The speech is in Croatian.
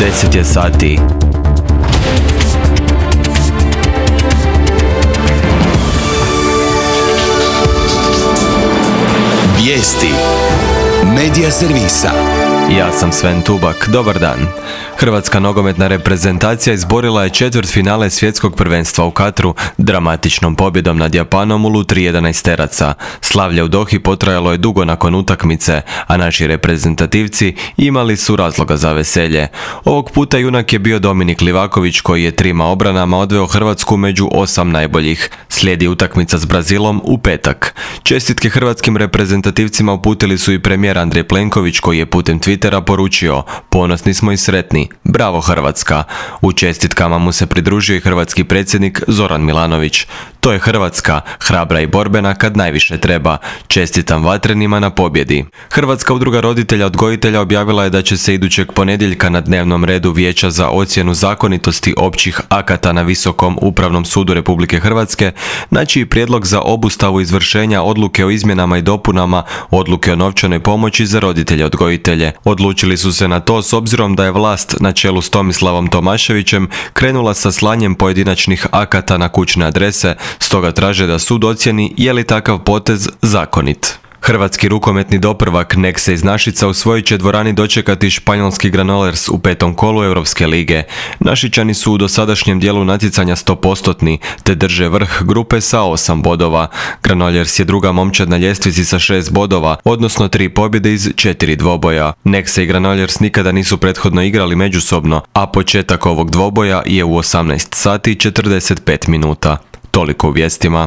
10 je sati. Vijesti Medija servisa. Ja sam Sven Tubak, dobar dan. Hrvatska nogometna reprezentacija izborila je četvrtfinale svjetskog prvenstva u Katru dramatičnom pobjedom nad Japanom u Lutri 11-teraca. Slavlje u Dohi potrajalo je dugo nakon utakmice, a naši reprezentativci imali su razloga za veselje. Ovog puta junak je bio Dominik Livaković koji je trima obranama odveo Hrvatsku među 8 najboljih. Slijedi utakmica s Brazilom u petak. Čestitke hrvatskim reprezentativcima uputili su i premijer Andrej Plenković koji je putem Twittera poručio: "Ponosni smo i sretni. Bravo Hrvatska." U čestitkama mu se pridružio i hrvatski predsjednik Zoran Milanović. "To je Hrvatska, hrabra i borbena kad najviše treba. Čestitam vatrenima na pobjedi." Hrvatska udruga roditelja odgojitelja objavila je da će se idućeg ponedjeljka na dnevnom redu Vijeća za ocjenu zakonitosti općih akata na Visokom upravnom sudu Republike Hrvatske naći i prijedlog za obustavu izvršenja odluke o izmjenama i dopunama odluke o novčanoj pomoći za roditelje odgojitelje. Odlučili su se na to s obzirom da je vlast na čelu s Tomislavom Tomaševićem krenula sa slanjem pojedinačnih akata na kućne adrese, stoga traže da sud ocijeni je li takav potez zakonit. Hrvatski rukometni doprvak Nexe iz Našica u svojoj će dvorani dočekati španjolski Granollers u petom kolu Europske lige. Našičani su u dosadašnjem dijelu natjecanja 100%, te drže vrh grupe sa 8 bodova. Granollers je druga momčad na ljestvici sa 6 bodova, odnosno 3 pobjede iz 4 dvoboja. Nexe i Granollers nikada nisu prethodno igrali međusobno, a početak ovog dvoboja je u 18 sati i 45 minuta. Toliko u vijestima.